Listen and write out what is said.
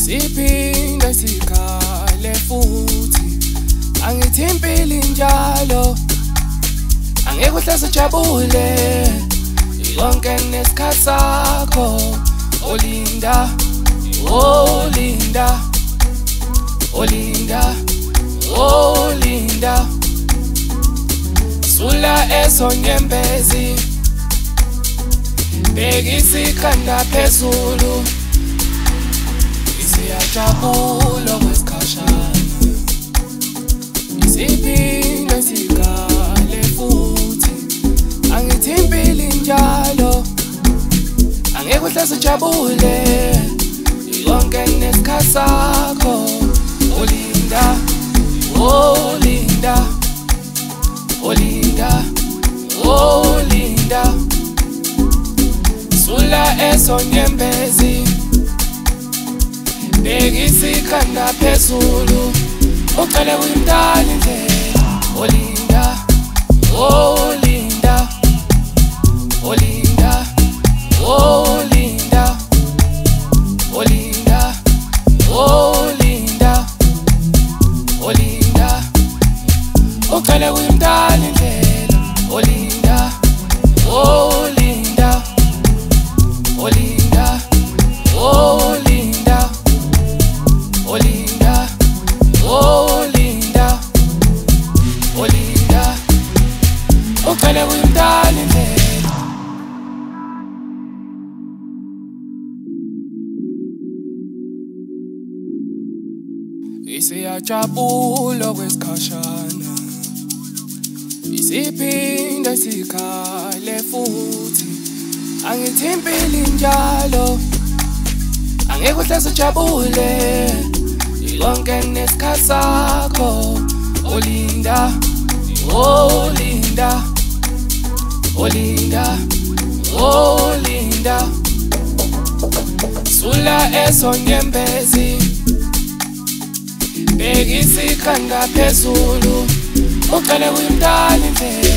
Siphinde sikhale futhi angithi impilo injalo angeke uhlase ujabule yonke nesikhathi sakho olinda olinda olinda olinda sula esonyembezi bekisikhanda phezulu isiyajabula kwesikhashana isiphinde sikhale futhi angithi impilo injalo angeke uhlase ujabule yonke nesikhathi sakho olinda olinda olinda olinda sula esonyembezi bekisikhanda phezulu ucele kuyimdala indlela olinda olinda olinda olinda olinda olinda olinda ucele kuyimdala indlela olinda olinda olinda olinda olinda olinda olinda ucele kuyimdala indlela isiyajabula kwesikhashana isiphinde sikhale futhi angithi impilo injalo angeke uhlase ujabule yonke nesikhathi sakho olinda olinda olinda olinda sula esonyembezi bekisikhanda phezulu ucele kuyimdala indlela